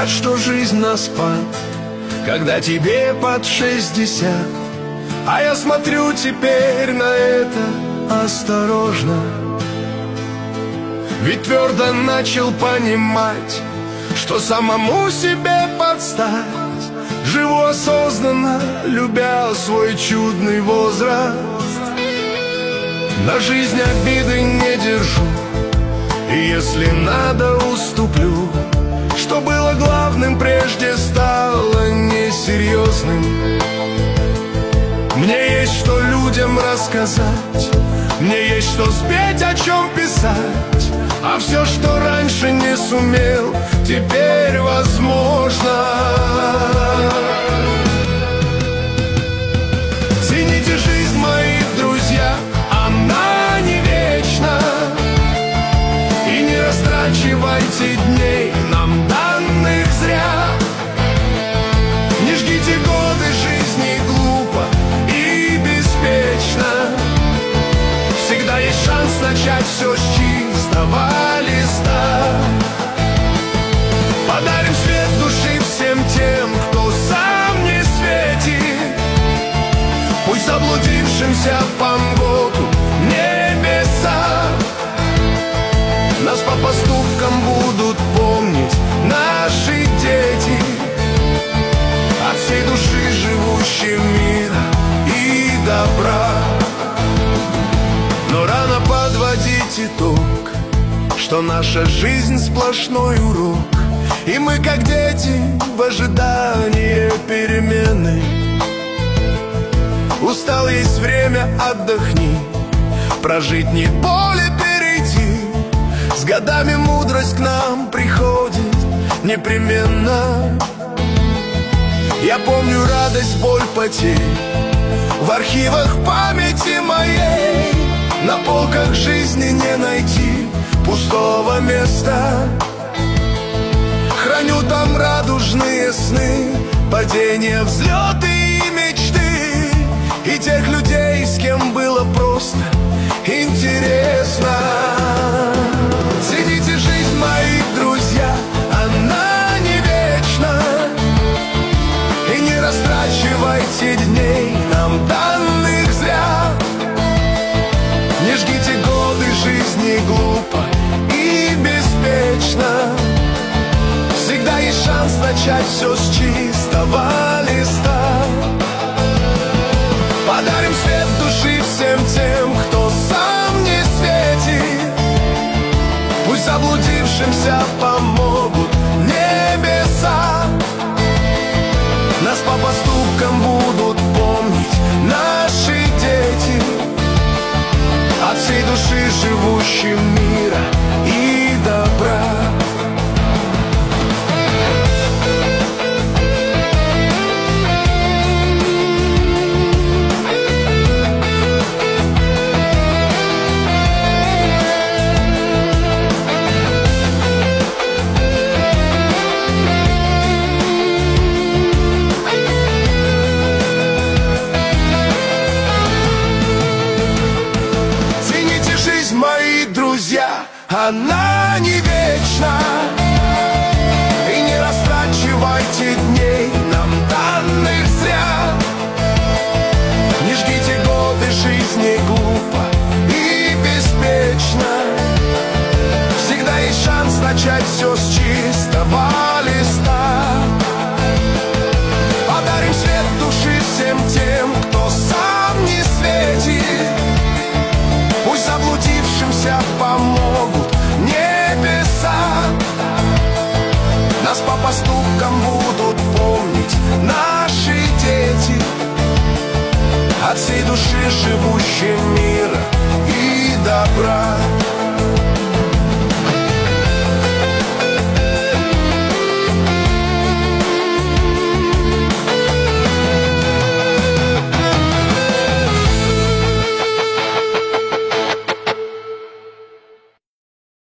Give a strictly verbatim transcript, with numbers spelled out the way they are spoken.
Говорят, что жизнь на спад, когда тебе под шестьдесят. А я смотрю теперь на это осторожно, ведь твердо начал понимать, что самому себе подстать. Живу осознанно, любя свой чудный возраст. На жизнь обиды не держу, и если надо, уступлю. Что было главным, прежде стало несерьезным. Мне есть что людям рассказать, мне есть что спеть, о чем писать. А все, что раньше не сумел, теперь возможно. Цените жизнь, мои друзья, она не вечна. И не растрачивайте дней, нам данных зря. Не жгите годы жизни глупо и беспечно. Всегда есть шанс начать все с чистого листа. Подарим свет души всем тем, кто сам не светит. Пусть заблудившимся помогут небеса. Нас по поступкам будут помнить наши дети, от всей души живущим мира и добра. Но рано подводить итог, что наша жизнь сплошной урок, и мы, как дети, в ожидании перемены. Устал, есть время, отдохни, прожить не более перейти. С годами мудрость к нам приходит непременно. Я помню радость, боль, потерь в архивах памяти моей. На полках жизни не найти пустого места. Храню там радужные сны, падения, взлеты и мечты, и тех людей, с кем было просто интересно. Цените жизнь, мои друзья, она не вечна. И не растрачивайте дней, нам данных зря. Не жгите годы жизни глупо и беспечно. Всегда есть шанс начать все с чистого листа. Подарим свет души всем тем, кто сам не светит. Пусть заблудившимся помогут небеса. Нас по поступкам будут помнить наши дети, от всей души живущим мира и добра. Она не вечна. И не растрачивайте дней, нам данных зря. Не жгите годы жизни глупо и беспечно. Всегда есть шанс начать все с чистого листа. Подарим свет души всем тем, кто сам не светит. Пусть заблудившимся помогут небеса. Нас по поступкам будут помнить наши дети, от всей души живущим мира и добра.